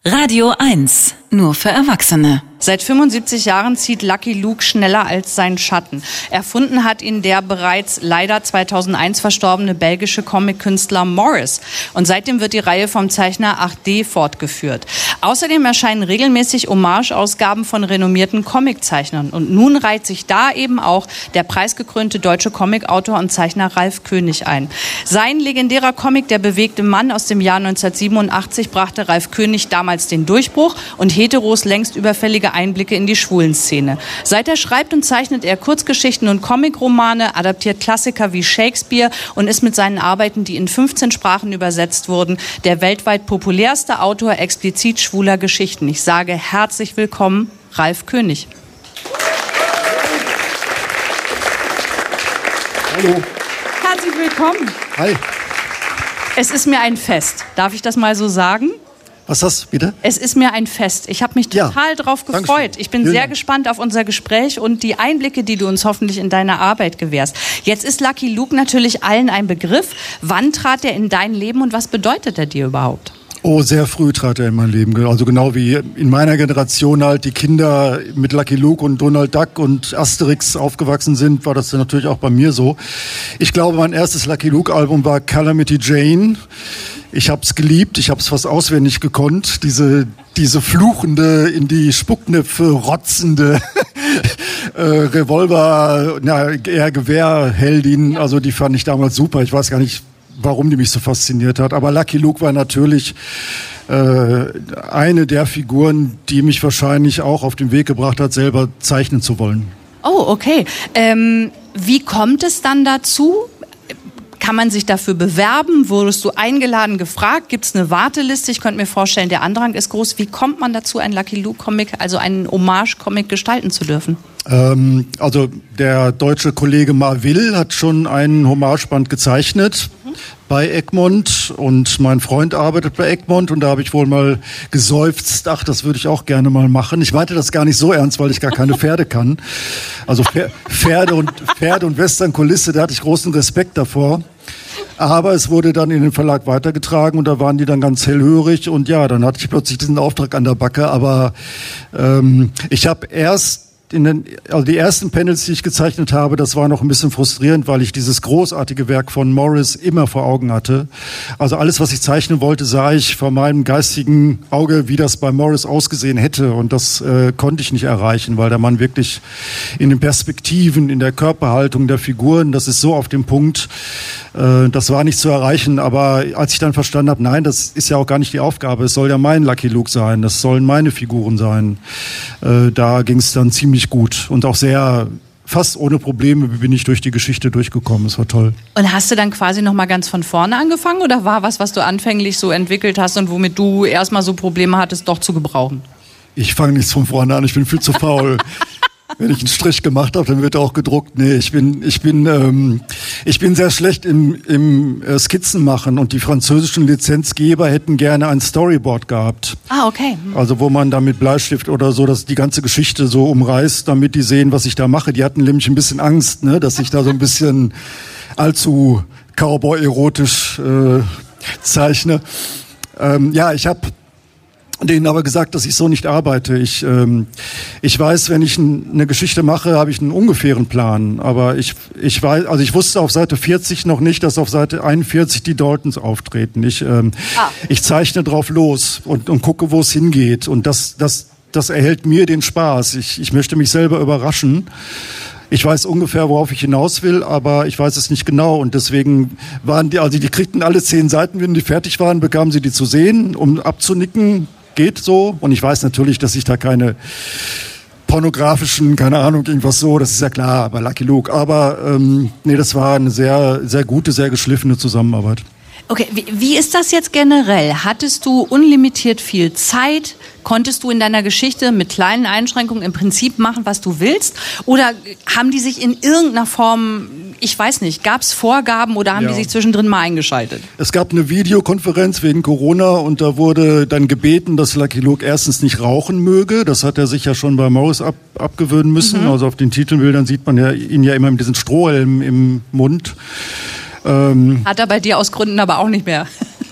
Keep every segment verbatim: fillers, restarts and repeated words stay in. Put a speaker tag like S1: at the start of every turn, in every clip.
S1: Radio eins, nur für Erwachsene.
S2: Seit fünfundsiebzig Jahren zieht Lucky Luke schneller als sein Schatten. Erfunden hat ihn der bereits leider zweitausendeins verstorbene belgische Comic-Künstler Morris. Und seitdem wird die Reihe vom Zeichner acht D fortgeführt. Außerdem erscheinen regelmäßig Hommage-Ausgaben von renommierten Comiczeichnern. Und nun reiht sich da eben auch der preisgekrönte deutsche Comicautor und Zeichner Ralf König ein. Sein legendärer Comic Der bewegte Mann aus dem Jahr neunzehnhundertsiebenundachtzig brachte Ralf König damals den Durchbruch und Heteros längst überfällige Einblicke in die Schwulenszene. Seit er schreibt und zeichnet er Kurzgeschichten und Comicromane, adaptiert Klassiker wie Shakespeare und ist mit seinen Arbeiten, die in fünfzehn Sprachen übersetzt wurden, der weltweit populärste Autor explizit schwuler Geschichten. Ich sage herzlich willkommen, Ralf König.
S3: Hallo.
S2: Herzlich willkommen.
S3: Hi.
S2: Es ist mir ein Fest. Darf ich das mal so sagen?
S3: Was ist das, bitte?
S2: Es ist mir ein Fest. Ich habe mich total
S3: ja,
S2: drauf gefreut.
S3: Dankeschön.
S2: Ich bin
S3: Vielen
S2: sehr
S3: Dank.
S2: gespannt auf unser Gespräch und die Einblicke, die du uns hoffentlich in deine Arbeit gewährst. Jetzt ist Lucky Luke natürlich allen ein Begriff. Wann trat er in dein Leben und was bedeutet er dir überhaupt?
S3: Oh, sehr früh trat er in mein Leben. Also genau wie in meiner Generation halt die Kinder mit Lucky Luke und Donald Duck und Asterix aufgewachsen sind, war das dann natürlich auch bei mir so. Ich glaube, mein erstes Lucky Luke-Album war Calamity Jane. Ich habe es geliebt, ich habe es fast auswendig gekonnt. Diese, diese fluchende, in die Spucknäpfe rotzende äh, Revolver, na, eher Gewehrheldin, also die fand ich damals super. Ich weiß gar nicht, warum die mich so fasziniert hat. Aber Lucky Luke war natürlich äh, eine der Figuren, die mich wahrscheinlich auch auf den Weg gebracht hat, selber zeichnen zu wollen.
S2: Oh, okay. Ähm, wie kommt es dann dazu? Kann man sich dafür bewerben? Wurdest du eingeladen, gefragt? Gibt es eine Warteliste? Ich könnte mir vorstellen, der Andrang ist groß. Wie kommt man dazu, einen Lucky Luke-Comic, also einen Hommage-Comic gestalten zu dürfen?
S3: Ähm, also der deutsche Kollege Marvil hat schon einen Hommageband gezeichnet mhm. bei Egmont und mein Freund arbeitet bei Egmont und da habe ich wohl mal geseufzt, ach, das würde ich auch gerne mal machen. Ich meinte das gar nicht so ernst, weil ich gar keine Pferde kann. Also Pferde und, Pferde und Westernkulisse, da hatte ich großen Respekt davor. Aber es wurde dann in den Verlag weitergetragen und da waren die dann ganz hellhörig und ja, dann hatte ich plötzlich diesen Auftrag an der Backe. Aber ähm, ich habe erst in den, also die ersten Panels, die ich gezeichnet habe, das war noch ein bisschen frustrierend, weil ich dieses großartige Werk von Morris immer vor Augen hatte. Also alles, was ich zeichnen wollte, sah ich vor meinem geistigen Auge, wie das bei Morris ausgesehen hätte. Und das äh, konnte ich nicht erreichen, weil der Mann wirklich in den Perspektiven, in der Körperhaltung der Figuren, das ist so auf dem Punkt, äh, das war nicht zu erreichen. Aber als ich dann verstanden habe, nein, das ist ja auch gar nicht die Aufgabe, es soll ja mein Lucky Luke sein, das sollen meine Figuren sein. Äh, da ging es dann ziemlich gut und auch sehr, fast ohne Probleme bin ich durch die Geschichte durchgekommen. Es war toll.
S2: Und hast du dann quasi noch mal ganz von vorne angefangen oder war was, was du anfänglich so entwickelt hast und womit du erstmal so Probleme hattest, doch zu gebrauchen?
S3: Ich fange nichts von vorne an, ich bin viel zu faul. Wenn ich einen Strich gemacht habe, dann wird er auch gedruckt. Nee, ich bin, ich bin, ähm, ich bin sehr schlecht im, im äh, Skizzen machen und die französischen Lizenzgeber hätten gerne ein Storyboard gehabt.
S2: Ah, okay.
S3: Also wo man da mit Bleistift oder so, dass die ganze Geschichte so umreißt, damit die sehen, was ich da mache. Die hatten nämlich ein bisschen Angst, ne, dass ich da so ein bisschen allzu Cowboy-erotisch äh, zeichne. Ähm, ja, ich habe denen aber gesagt, dass ich so nicht arbeite. Ich, ähm, ich weiß, wenn ich n, eine Geschichte mache, habe ich einen ungefähren Plan. Aber ich, ich weiß, also ich wusste auf Seite vierzig noch nicht, dass auf Seite einundvierzig die Daltons auftreten. Ich, ähm, ah. ich zeichne drauf los und, und gucke, wo es hingeht. Und das, das, das erhält mir den Spaß. Ich, ich möchte mich selber überraschen. Ich weiß ungefähr, worauf ich hinaus will, aber ich weiß es nicht genau. Und deswegen waren die, also die kriegten alle zehn Seiten, wenn die fertig waren, bekamen sie die zu sehen, um abzunicken. Geht so. Und ich weiß natürlich, dass ich da keine pornografischen, keine Ahnung, irgendwas so, das ist ja klar, bei Lucky Luke. Aber ähm, nee, das war eine sehr, sehr gute, sehr geschliffene Zusammenarbeit.
S2: Okay, wie, wie ist das jetzt generell? Hattest du unlimitiert viel Zeit? Konntest du in deiner Geschichte mit kleinen Einschränkungen im Prinzip machen, was du willst? Oder haben die sich in irgendeiner Form, ich weiß nicht, gab es Vorgaben oder haben
S3: ja.
S2: die sich zwischendrin mal eingeschaltet?
S3: Es gab eine Videokonferenz wegen Corona und da wurde dann gebeten, dass Lucky Luke erstens nicht rauchen möge. Das hat er sich ja schon bei Morris ab, abgewöhnen müssen. Mhm. Also auf den Titelbildern sieht man ja ihn ja immer mit diesen Strohhelm im Mund.
S2: Ähm, Hat er bei dir aus Gründen aber auch nicht mehr.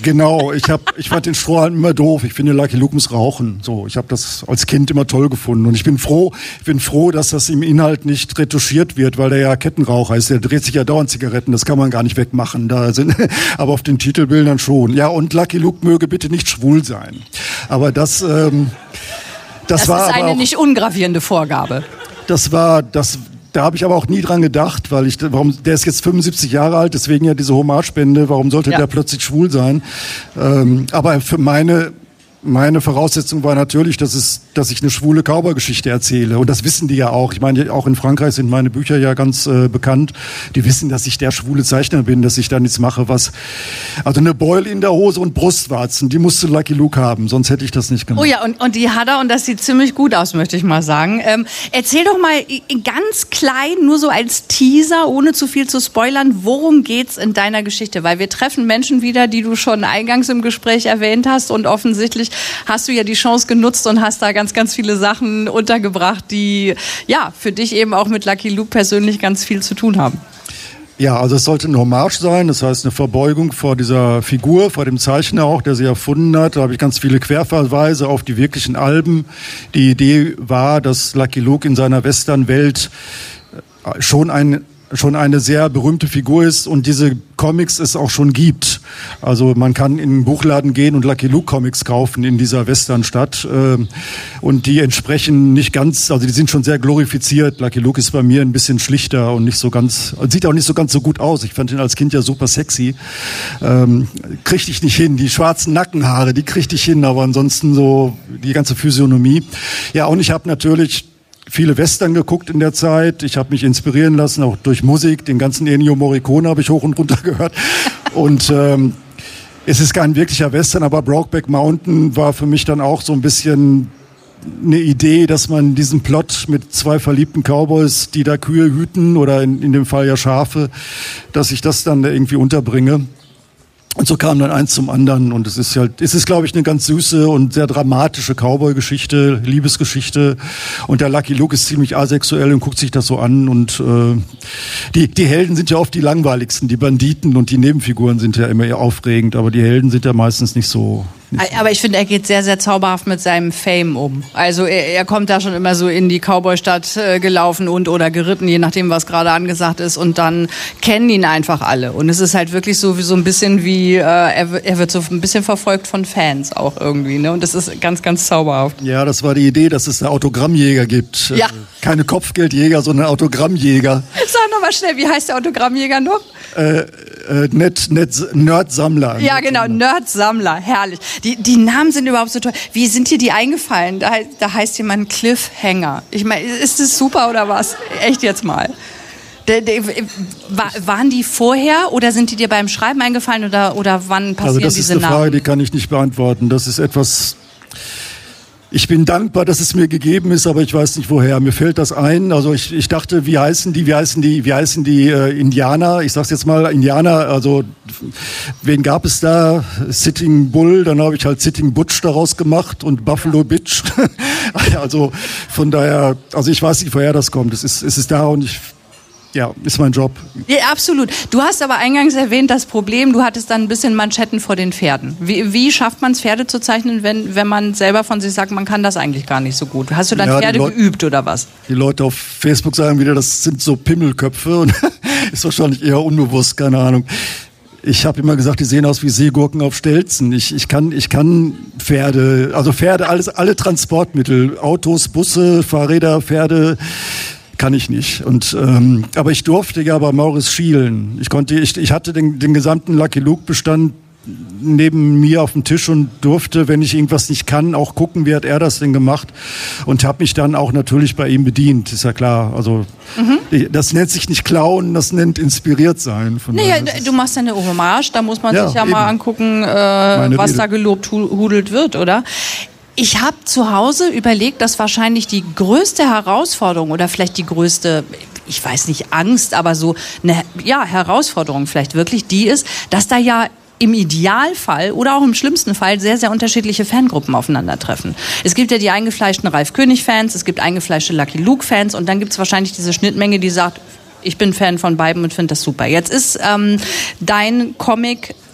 S3: Genau, ich hab, ich fand den Strohhalm immer doof. Ich finde, Lucky Luke muss rauchen. So, ich habe das als Kind immer toll gefunden und ich bin froh, ich bin froh, dass das im Inhalt nicht retuschiert wird, weil der ja Kettenraucher ist. Der dreht sich ja dauernd Zigaretten. Das kann man gar nicht wegmachen. Da sind, aber auf den Titelbildern schon. Ja, und Lucky Luke möge bitte nicht schwul sein. Aber das, ähm, das,
S2: das
S3: war
S2: ist eine
S3: aber auch,
S2: nicht ungravierende Vorgabe.
S3: Das war das. Da habe ich aber auch nie dran gedacht, weil ich, warum, der ist jetzt fünfundsiebzig Jahre alt, deswegen ja diese Hommagespende, warum sollte ja. der plötzlich schwul sein? Ähm, aber für meine, meine Voraussetzung war natürlich, dass es, dass ich eine schwule Cowboy-Geschichte erzähle. Und das wissen die ja auch. Ich meine, auch in Frankreich sind meine Bücher ja ganz äh, bekannt. Die wissen, dass ich der schwule Zeichner bin, dass ich da nichts mache, was, also eine Beule in der Hose und Brustwarzen, die musste Lucky Luke haben, sonst hätte ich das nicht gemacht.
S2: Oh ja, und, und die hat er und das sieht ziemlich gut aus, möchte ich mal sagen. Ähm, erzähl doch mal ganz klein, nur so als Teaser, ohne zu viel zu spoilern, worum geht's in deiner Geschichte? Weil wir treffen Menschen wieder, die du schon eingangs im Gespräch erwähnt hast und offensichtlich hast du ja die Chance genutzt und hast da ganz, ganz viele Sachen untergebracht, die ja für dich eben auch mit Lucky Luke persönlich ganz viel zu tun haben.
S3: Ja, also es sollte eine Hommage sein, das heißt eine Verbeugung vor dieser Figur, vor dem Zeichner auch, der sie erfunden hat. Da habe ich ganz viele Querverweise auf die wirklichen Alben. Die Idee war, dass Lucky Luke in seiner Western-Welt schon ein schon eine sehr berühmte Figur ist und diese Comics es auch schon gibt. Also man kann in den Buchladen gehen und Lucky Luke Comics kaufen in dieser Westernstadt und die entsprechen nicht ganz, also die sind schon sehr glorifiziert. Lucky Luke ist bei mir ein bisschen schlichter und nicht so ganz, sieht auch nicht so ganz so gut aus. Ich fand ihn als Kind ja super sexy. Ähm, kriegte ich nicht hin. Die schwarzen Nackenhaare, die kriegte ich hin, aber ansonsten so die ganze Physiognomie. Ja, und ich habe natürlich viele Western geguckt in der Zeit. Ich habe mich inspirieren lassen, auch durch Musik. Den ganzen Ennio Morricone habe ich hoch und runter gehört. Und ähm, es ist kein wirklicher Western, aber Brokeback Mountain war für mich dann auch so ein bisschen eine Idee, dass man diesen Plot mit zwei verliebten Cowboys, die da Kühe hüten oder in, in dem Fall ja Schafe, dass ich das dann irgendwie unterbringe. Und so kam dann eins zum anderen und es ist halt, es ist, glaube ich, eine ganz süße und sehr dramatische Cowboy-Geschichte, Liebesgeschichte und der Lucky Luke ist ziemlich asexuell und guckt sich das so an und äh, die, die Helden sind ja oft die langweiligsten, die Banditen und die Nebenfiguren sind ja immer eher aufregend, aber die Helden sind ja meistens nicht so...
S2: Aber ich finde, er geht sehr, sehr zauberhaft mit seinem Fame um. Also er, er kommt da schon immer so in die Cowboy-Stadt äh, gelaufen und oder geritten, je nachdem, was gerade angesagt ist. Und dann kennen ihn einfach alle. Und es ist halt wirklich so wie so ein bisschen wie, äh, er, er wird so ein bisschen verfolgt von Fans auch irgendwie. Ne? Und das ist ganz, ganz zauberhaft.
S3: Ja, das war die Idee, dass es da Autogrammjäger gibt.
S2: Ja.
S3: Äh, keine Kopfgeldjäger, sondern Autogrammjäger.
S2: Sag noch mal schnell, wie heißt der Autogrammjäger noch?
S3: Äh, äh, Net, Net, Nerd-Sammler.
S2: Ja, genau, Nerd-Sammler, herrlich. Die, die Namen sind überhaupt so toll. Wie sind dir die eingefallen? Da, da heißt jemand Cliffhanger. Ich meine, ist das super oder was? Echt jetzt mal. De, de, war, waren die vorher oder sind die dir beim Schreiben eingefallen oder, oder wann passieren diese Namen?
S3: Also das ist eine Frage, die kann ich nicht beantworten. Das ist etwas... Ich bin dankbar, dass es mir gegeben ist, aber ich weiß nicht woher. Mir fällt das ein. Also ich, ich dachte, wie heißen die, wie heißen die, wie heißen die äh, Indianer? Ich sag's jetzt mal Indianer. Also wen gab es da? Sitting Bull. Dann habe ich halt Sitting Butch daraus gemacht und Buffalo Bitch. Also von daher, also ich weiß nicht, woher das kommt. Es ist, es ist da und ich. Ja, ist mein Job.
S2: Ja, absolut. Du hast aber eingangs erwähnt, das Problem, du hattest dann ein bisschen Manschetten vor den Pferden. Wie, wie schafft man es, Pferde zu zeichnen, wenn, wenn man selber von sich sagt, man kann das eigentlich gar nicht so gut? Hast du dann ja, Pferde Leut- geübt oder was?
S3: Die Leute auf Facebook sagen wieder, das sind so Pimmelköpfe und ist wahrscheinlich eher unbewusst, keine Ahnung. Ich habe immer gesagt, die sehen aus wie Seegurken auf Stelzen. Ich, ich kann, ich kann Pferde, also Pferde, alles, alle Transportmittel, Autos, Busse, Fahrräder, Pferde, kann ich nicht. Und, ähm, aber ich durfte ja bei Maurice schielen. Ich konnte, ich, ich hatte den, den gesamten Lucky Luke Bestand neben mir auf dem Tisch und durfte, wenn ich irgendwas nicht kann, auch gucken, wie hat er das denn gemacht und habe mich dann auch natürlich bei ihm bedient, ist ja klar. Also mhm. das nennt sich nicht klauen, das nennt inspiriert sein. Von
S2: naja, du machst ja eine Hommage, da muss man ja, sich ja eben. mal angucken, äh, was Rede. da gelobt hudelt wird, oder? Ich habe zu Hause überlegt, dass wahrscheinlich die größte Herausforderung oder vielleicht die größte, ich weiß nicht, Angst, aber so eine ja, Herausforderung vielleicht wirklich die ist, dass da ja im Idealfall oder auch im schlimmsten Fall sehr, sehr unterschiedliche Fangruppen aufeinandertreffen. Es gibt ja die eingefleischten Ralf König-Fans, es gibt eingefleischte Lucky Luke-Fans und dann gibt es wahrscheinlich diese Schnittmenge, die sagt, ich bin Fan von beiden und finde das super. Jetzt ist ähm, dein Comic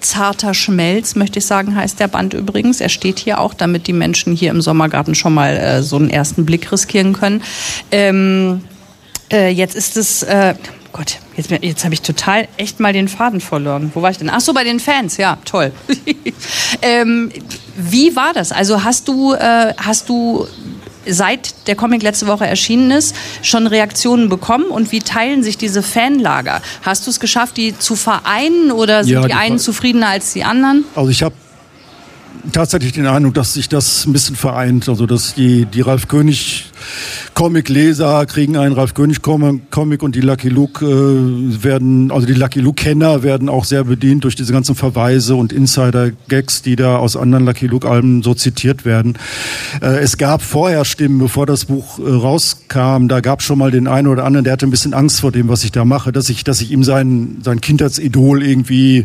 S2: Zarter Schmelz, möchte ich sagen, heißt der Band übrigens. Er steht hier auch, damit die Menschen hier im Sommergarten schon mal äh, so einen ersten Blick riskieren können. Ähm, äh, jetzt ist es... Äh, Gott, jetzt, jetzt habe ich total echt mal den Faden verloren. Wo war ich denn? Ach so, bei den Fans, ja, toll. ähm, wie war das? Also hast du, äh, hast du seit der Comic letzte Woche erschienen ist, schon Reaktionen bekommen? Und wie teilen sich diese Fanlager? Hast du es geschafft, die zu vereinen oder sind ja, die, die einen zufriedener als die anderen?
S3: Also ich habe tatsächlich den Eindruck, dass sich das ein bisschen vereint. Also dass die, die Ralf König Comic-Leser kriegen einen Ralf König Comic und die Lucky Luke äh, werden, also die Lucky Luke-Kenner werden auch sehr bedient durch diese ganzen Verweise und Insider-Gags, die da aus anderen Lucky Luke-Alben so zitiert werden. Äh, es gab vorher Stimmen, bevor das Buch äh, rauskam, da gab es schon mal den einen oder anderen, der hatte ein bisschen Angst vor dem, was ich da mache, dass ich, dass ich ihm sein, sein Kindheitsidol irgendwie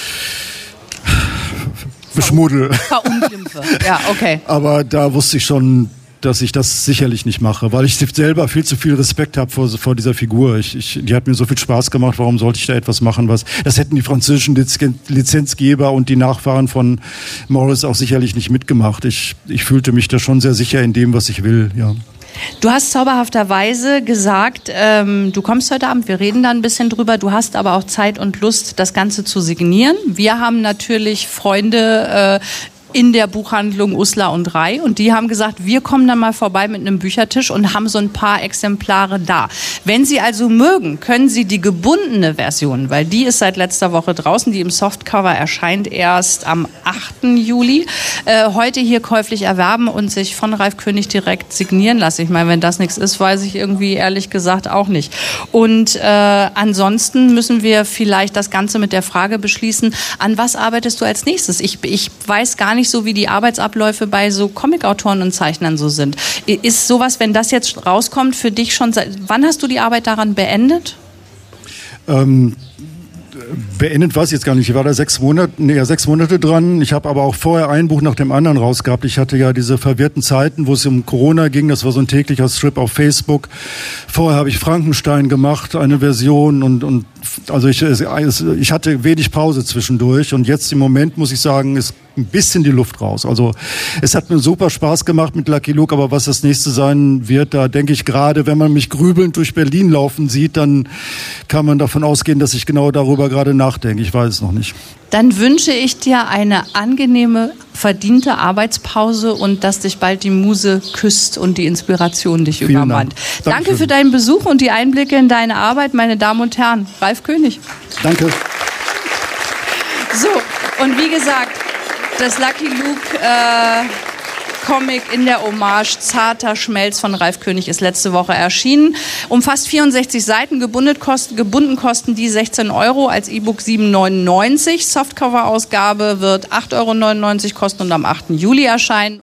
S3: beschmuddel.
S2: Verunglimpfe. Ja, okay.
S3: Aber da wusste ich schon, dass ich das sicherlich nicht mache, weil ich selber viel zu viel Respekt habe vor, vor dieser Figur. Ich, ich, die hat mir so viel Spaß gemacht, warum sollte ich da etwas machen, was... Das hätten die französischen Lizenzgeber und die Nachfahren von Morris auch sicherlich nicht mitgemacht. Ich, ich fühlte mich da schon sehr sicher in dem, was ich will, ja.
S2: Du hast zauberhafterweise gesagt, ähm, du kommst heute Abend, wir reden da ein bisschen drüber, du hast aber auch Zeit und Lust, das Ganze zu signieren. Wir haben natürlich Freunde äh, in der Buchhandlung Uslar und Rai und die haben gesagt, wir kommen dann mal vorbei mit einem Büchertisch und haben so ein paar Exemplare da. Wenn Sie also mögen, können Sie die gebundene Version, weil die ist seit letzter Woche draußen, die im Softcover erscheint erst am achten Juli, äh, heute hier käuflich erwerben und sich von Ralf König direkt signieren lassen. Ich meine, wenn das nichts ist, weiß ich irgendwie ehrlich gesagt auch nicht. Und äh, ansonsten müssen wir vielleicht das Ganze mit der Frage beschließen, an was arbeitest du als nächstes? Ich, ich weiß gar nicht, nicht so, wie die Arbeitsabläufe bei so Comicautoren und Zeichnern so sind. Ist sowas, wenn das jetzt rauskommt, für dich schon, wann hast du die Arbeit daran beendet?
S3: Ähm, beendet weiß ich jetzt gar nicht. Ich war da sechs Monate, nee, ja, sechs Monate dran. Ich habe aber auch vorher ein Buch nach dem anderen rausgehabt. Ich hatte ja diese verwirrten Zeiten, wo es um Corona ging. Das war so ein täglicher Strip auf Facebook. Vorher habe ich Frankenstein gemacht, eine Version und, und also ich, ich hatte wenig Pause zwischendurch und jetzt im Moment muss ich sagen, ist ein bisschen die Luft raus. Also es hat mir super Spaß gemacht mit Lucky Luke, aber was das nächste sein wird, da denke ich gerade, wenn man mich grübelnd durch Berlin laufen sieht, dann kann man davon ausgehen, dass ich genau darüber gerade nachdenke. Ich weiß es noch nicht.
S2: Dann wünsche ich dir eine angenehme, verdiente Arbeitspause und dass dich bald die Muse küsst und die Inspiration dich
S3: Vielen
S2: übermannt.
S3: Dank.
S2: Danke
S3: Dankeschön.
S2: Für deinen Besuch und die Einblicke in deine Arbeit, meine Damen und Herren. Ralf König.
S3: Danke.
S2: So, und wie gesagt, das Lucky Luke äh, Comic in der Hommage Zarter Schmelz von Ralf König ist letzte Woche erschienen. Umfasst vierundsechzig Seiten, gebunden kosten, gebunden kosten die sechzehn Euro, als E-Book sieben neunundneunzig. Softcover-Ausgabe wird acht Euro neunundneunzig kosten und am achten Juli erscheinen.